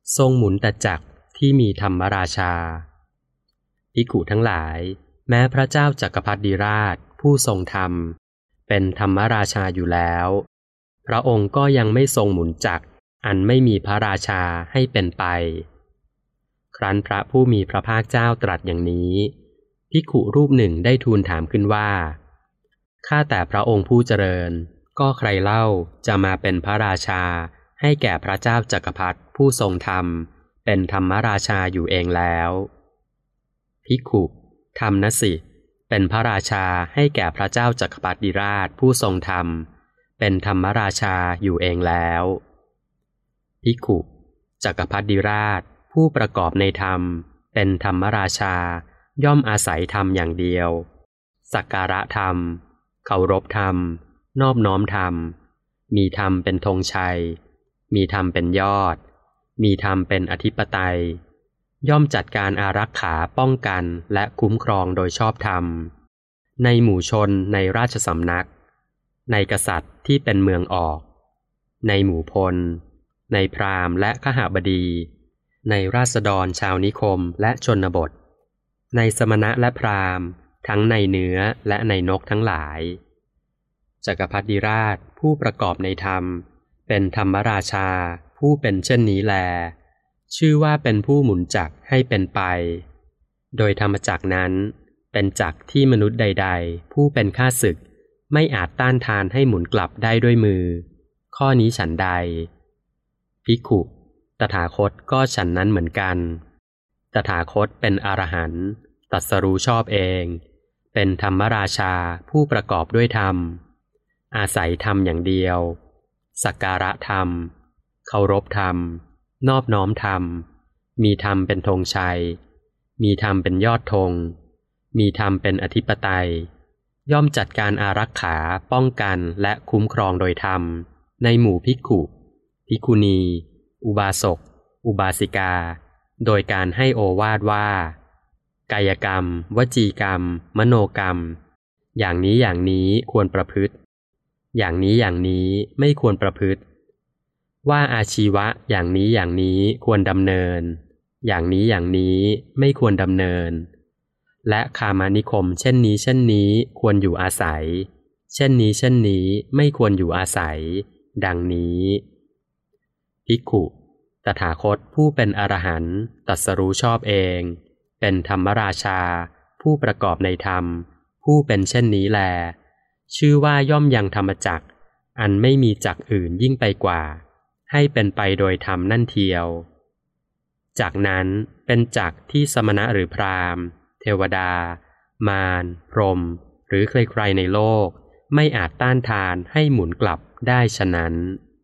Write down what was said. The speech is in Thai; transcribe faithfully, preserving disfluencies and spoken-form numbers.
ทรงหมุนแต่จักรที่มีธรรมราชาภิกขุทั้งหลายแม้พระเจ้าจักรพรรดิราชผู้ทรงธรรมเป็นธรรมราชาอยู่แล้วพระองค์ก็ยังไม่ทรงหมุนจักรอันไม่มีพระราชาให้เป็นไปครั้นพระผู้มีพระภาคเจ้าตรัสอย่างนี้ภิกขุรูปหนึ่งได้ทูลถามขึ้นว่าข้าแต่พระองค์ผู้เจริญก็ใครเล่าจะมาเป็นพระราชาให้แก่พระเจ้าจักรพรรดิผู้ทรงธรรมเป็นธรรมราชาอยู่เองแล้วภิกขุธรรมนะสิเป็นพระราชาให้แก่พระเจ้าจักรพรรดิราชผู้ทรงธรรมเป็นธรรมราชาอยู่เองแล้วภิกขุจักรพรรดิราชผู้ประกอบในธรรมเป็นธรรมราชาย่อมอาศัยธรรมอย่างเดียวสักการะธรรมเคารพธรรมนอบน้อมธรรมมีธรรมเป็นธงชัยมีธรรมเป็นยอดมีธรรมเป็นอธิปไตยย่อมจัดการอารักขาป้องกันและคุ้มครองโดยชอบธรรมในหมู่ชนในราชสำนักในกษัตริย์ที่เป็นเมืองออกในหมู่พลในพราหมณ์และขหบดีในราษฎรชาวนิคมและชนบทในสมณะและพราหมณ์ทั้งในเนื้อและในนกทั้งหลายจักรพรรดิราชผู้ประกอบในธรรมเป็นธรรมราชาผู้เป็นเช่นนี้แลชื่อว่าเป็นผู้หมุนจักรให้เป็นไปโดยธรรมจักรนั้นเป็นจักรที่มนุษย์ใดๆผู้เป็นข้าศึกไม่อาจต้านทานให้หมุนกลับได้ด้วยมือข้อนี้ฉันใดภิกขุตถาคตก็ฉันนั้นเหมือนกันตถาคตเป็นอรหันต์ตรัสรู้ชอบเองเป็นธรรมราชาผู้ประกอบด้วยธรรมอาศัยธรรมอย่างเดียวสักการะธรรมเคารพธรรมนอบน้อมธรรมมีธรรมเป็นธงชัยมีธรรมเป็นยอดธงมีธรรมเป็นอธิปไตยย่อมจัดการอารักขาป้องกันและคุ้มครองโดยธรรมในหมู่ภิกขุภิกขุณีอุบาสกอุบาสิกาโดยการให้โอวาทว่ากายกรรมวจีกรรมมโนกรรมอย่างนี้อย่างนี้ควรประพฤติอย่างนี้อย่างนี้ไม่ควรประพฤติว่าอาชีวะอย่างนี้อย่างนี้ควรดำเนินอย่างนี้อย่างนี้ไม่ควรดำเนินและคามานิคมเช่นนี้เช่นนี้ควรอยู่อาศัยเช่นนี้เช่นนี้ไม่ควรอยู่อาศัยดังนี้ภิกขุตถาคตผู้เป็นอรหันต์ตรัสรู้ชอบเองเป็นธรรมราชาผู้ประกอบในธรรมผู้เป็นเช่นนี้แลชื่อว่าย่อมยังธรรมจักรอันไม่มีจักรอื่นยิ่งไปกว่าให้เป็นไปโดยธรรมนั่นเทียวจากนั้นเป็นจักรที่สมณะหรือพราหมณ์เทวดามารพรหมหรือใครๆในโลกไม่อาจต้านทานให้หมุนกลับได้ฉะนั้น